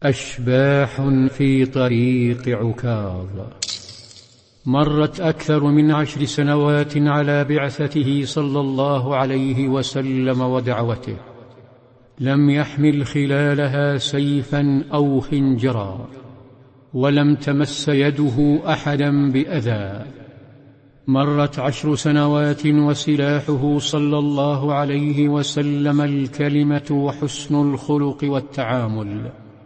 أشباح في طريق عكاظ. مرت أكثر من 10 سنوات على بعثته صلى الله عليه وسلم ودعوته، لم يحمل خلالها سيفا أو خنجرا، ولم تمس يده أحدا بأذى. مرت 10 سنوات وسلاحه صلى الله عليه وسلم الكلمة وحسن الخلق والتعامل،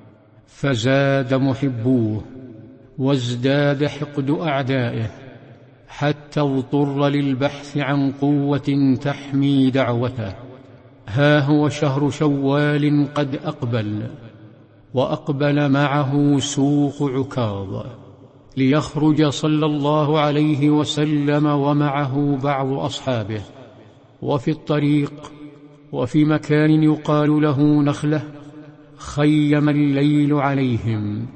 فزاد محبوه وازداد حقد أعدائه، حتى اضطر للبحث عن قوة تحمي دعوته. ها هو شهر شوال قد أقبل، وأقبل معه سوق عكاظ، ليخرج صلى الله عليه وسلم ومعه بعض أصحابه. وفي الطريق وفي مكان يقال له نخلة خيم الليل عليهم،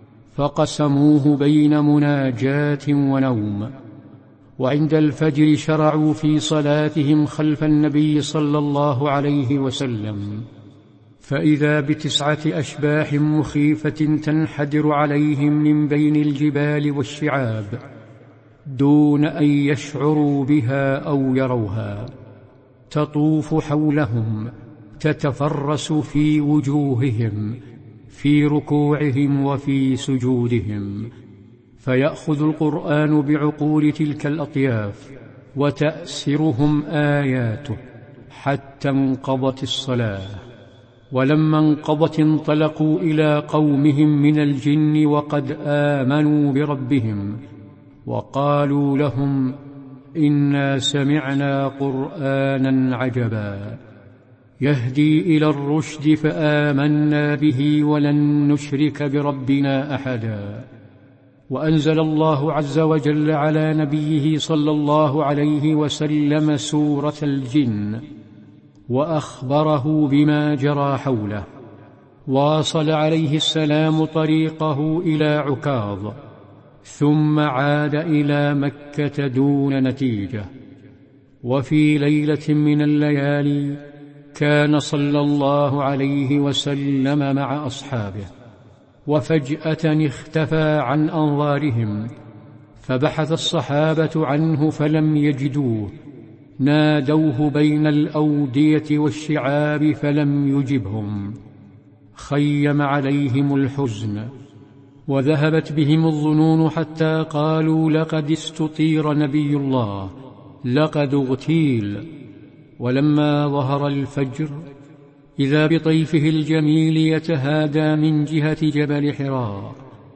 فقسموه بين مناجاة ونوم، وعند الفجر شرعوا في صلاتهم خلف النبي صلى الله عليه وسلم، فإذا ب9 أشباح مخيفة تنحدر عليهم من بين الجبال والشعاب دون أن يشعروا بها أو يروها، تطوف حولهم، تتفرس في وجوههم، في ركوعهم وفي سجودهم، فيأخذ القرآن بعقول تلك الأطياف وتأسرهم آياته حتى انقضت الصلاة. ولما انقضت انطلقوا إلى قومهم من الجن وقد آمنوا بربهم، وقالوا لهم: إنا سمعنا قرآنا عجبا يهدي إلى الرشد فآمنا به ولن نشرك بربنا أحدا. وأنزل الله عز وجل على نبيه صلى الله عليه وسلم سورة الجن، وأخبره بما جرى حوله. واصل عليه السلام طريقه إلى عكاظ، ثم عاد إلى مكة دون نتيجة. وفي ليلة من الليالي كان صلى الله عليه وسلم مع أصحابه، وفجأة اختفى عن أنظارهم، فبحث الصحابة عنه فلم يجدوه، نادوه بين الأودية والشعاب فلم يجبهم. خيم عليهم الحزن، وذهبت بهم الظنون، حتى قالوا: لقد استطير نبي الله، لقد اغتيل. ولما ظهر الفجر إذا بطيفه الجميل يتهادى من جهة جبل حراء،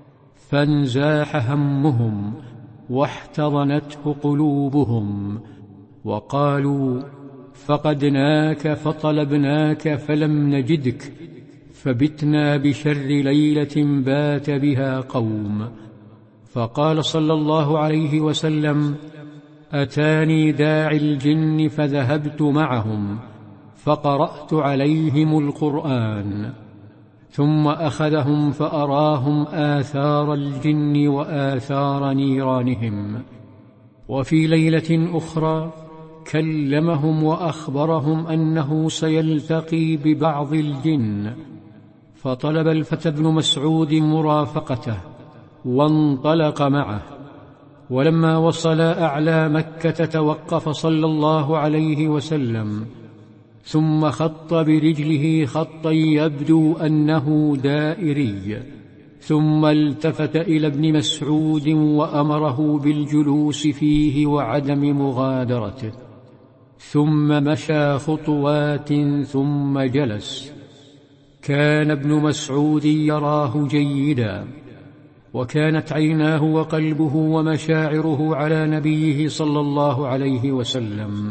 فانزاح همهم واحتضنته قلوبهم، وقالوا: فقدناك فطلبناك فلم نجدك، فبتنا بشر ليلة بات بها قوم. فقال صلى الله عليه وسلم: أتاني داعي الجن فذهبت معهم، فقرأت عليهم القرآن، ثم أخذهم فأراهم آثار الجن وآثار نيرانهم. وفي ليلة أخرى كلمهم وأخبرهم أنه سيلتقي ببعض الجن، فطلب الفتى ابن مسعود مرافقته وانطلق معه. ولما وصلا أعلى مكة توقف صلى الله عليه وسلم، ثم خط برجله خطا يبدو أنه دائري، ثم التفت إلى ابن مسعود وأمره بالجلوس فيه وعدم مغادرته، ثم مشى خطوات ثم جلس. كان ابن مسعود يراه جيدا، وكانت عيناه وقلبه ومشاعره على نبيه صلى الله عليه وسلم،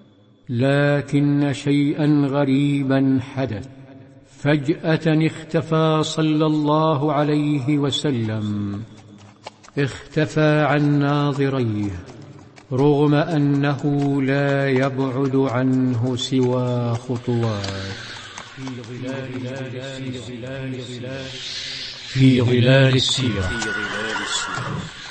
لكن شيئا غريبا حدث. فجأة اختفى صلى الله عليه وسلم، اختفى عن ناظريه، رغم أنه لا يبعد عنه سوى خطوات. في ظلال السيرة.